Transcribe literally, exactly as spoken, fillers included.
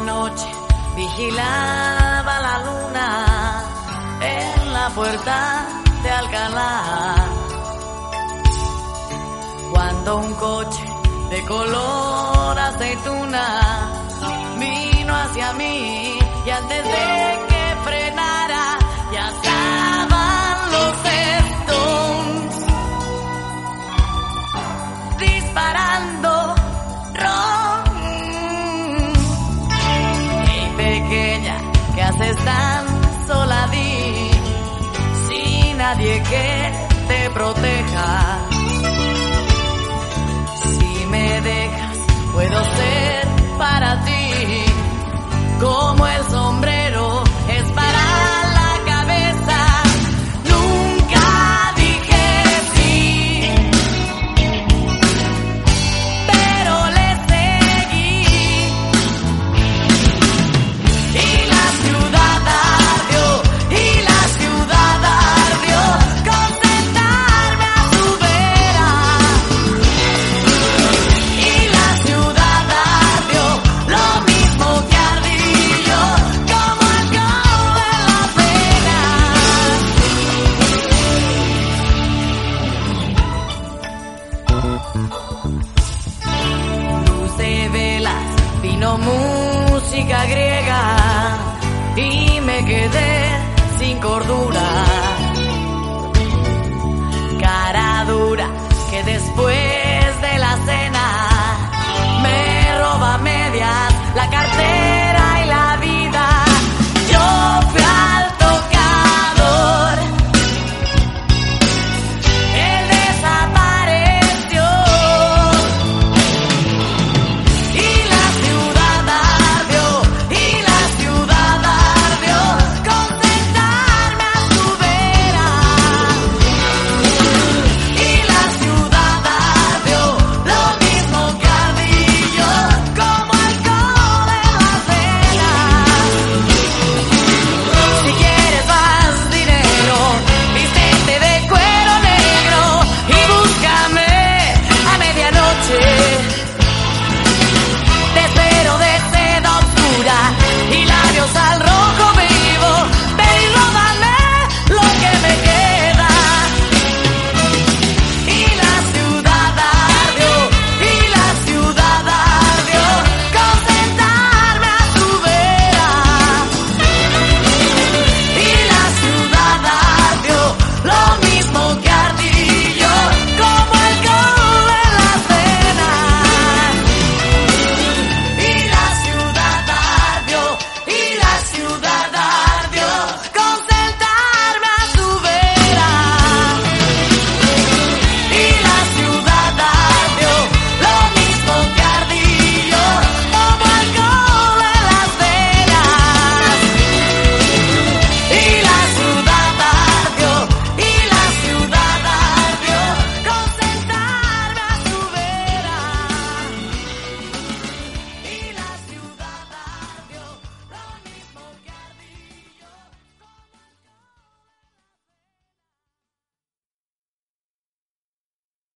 noche vigilaba la luna en la puerta de Alcalá, cuando un coche de color aceituna vino hacia mí y antes de que frenara ya estaban los Stones disparando ron. Hey pequeña, ¿qué haces tan sola? Di, sin nadie que te proteja. Si me dejas, puedo ser para ti como el sombrero es para la cabeza. Nunca dije sí, pero le seguí y la ciudad ardió, y la ciudad ardió con sentarme a su vera. Y la ciudad ardió lo mismo que ardí yo, como el cabo de la pena. Luz de velas, vino música griega y me quedé sin cordura.